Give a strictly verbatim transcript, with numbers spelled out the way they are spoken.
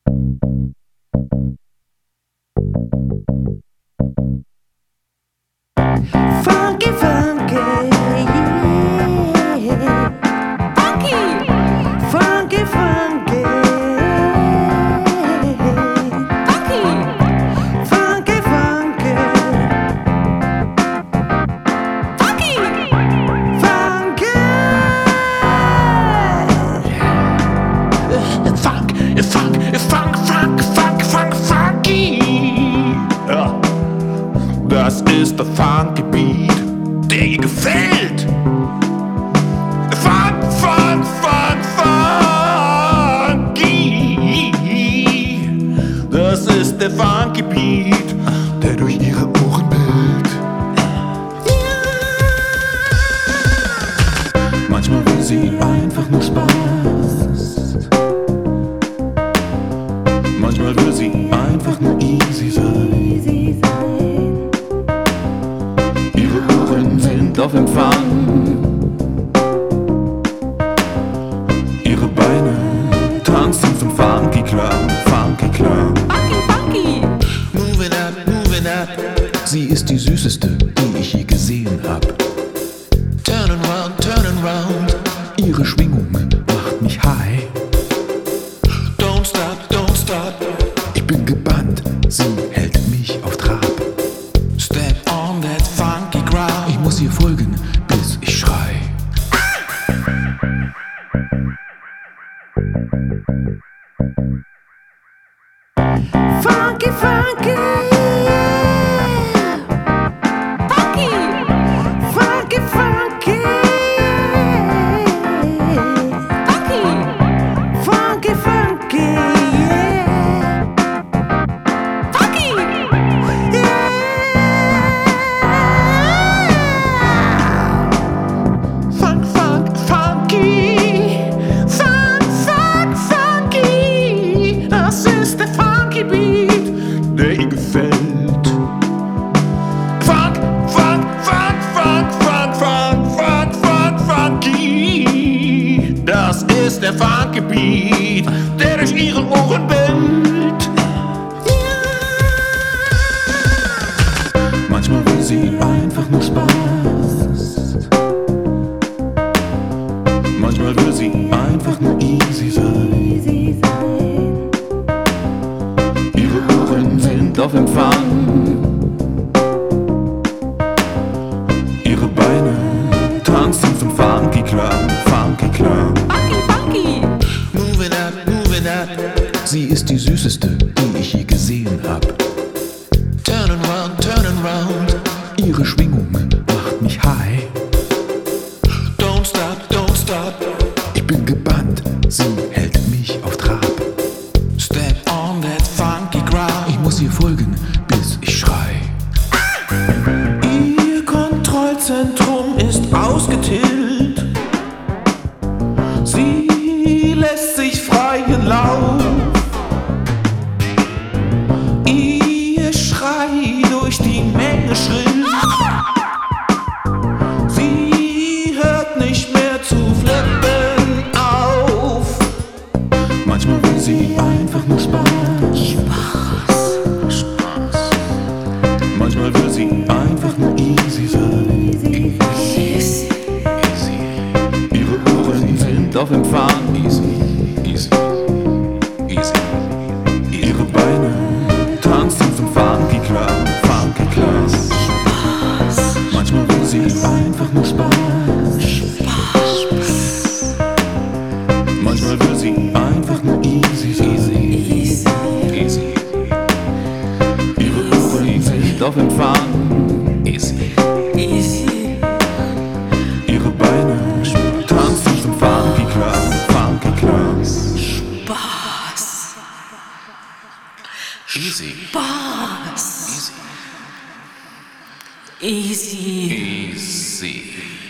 Funky, funky, yeah. Funky, funky, funky, funky, funky, funky, funky, funky. Funk, funk, funk, funk, funk, funk, funky. Ja. Das ist der Funky Beat, der ihr gefällt. Funk, funk, funk, funky. Das ist der Funky Beat, der durch ihre Ohren bellt. Manchmal will sie einfach nur Spaß. Manchmal will sie einfach nur easy sein. Sind auf Empfang. Ihre Beine tanzen zum Funky Klang, Funky Klang. Funky, funky. Moving up, moving up. Sie ist die süßeste, die ich je gesehen hab. Turn around, turn around. Ihre Schwingung macht mich high. Don't stop, don't stop. Ich bin gebannt, sie hält mich auf Trab. Step on that funky ground. Ich muss ihr folgen, bis ich schrei. Funky, funky, funky, funky, funky, funky, funky, funky, yeah, funky, yeah. Funk, funk, funky. Funk, funk, funky. Das ist der Funky Beat, der ihr gefällt. Funk, funk, funk, funk, funk, funk, funk, funk, funky. Das ist der Funky Beat, der durch ihre Ohren bellt. Manchmal will sie einfach nur Spaß. Manchmal will sie einfach nur easy sein. Ihre Ohren sind auf Empfang. Ihre Beine tanzen zum Funky Klang, Funky Klang. Funky, funky. Moving up, moving up. Sie ist die süßeste, die ich je gesehen hab. Turn around, turn around. Ihre Schwingung macht mich high. Don't stop, don't stop. Ich bin gebannt, sie hält mich auf Trab. Step on that funky ground. Ich muss ihr folgen, bis ich schrei. Ihr Kontrollzentrum ist ausgetilgt. Sie lässt sich freien Lauf. Ihr Schrei durch die Menge schrill. Sie hört nicht mehr zu flippen auf. Manchmal will sie einfach nur Spaß. Spaß, Spaß. Manchmal will sie einfach nur easy sein. Easy, easy. Ihre Ohren sind auf Empfang. Easy, easy, easy. Ihre Beine tanzen zum Funky Klang, Funky Klang. Spaß. Manchmal will sie einfach nur Spaß. Spaß. Manchmal will sie einfach nur easy sein. Easy. Easy. Ihre Ohren sind auf Empfang. Easy. Easy. Ihre Beine tanzen zum Funky Klang, Funky Klang. Spaß. Easy. Spaß. Easy. Easy. Easy.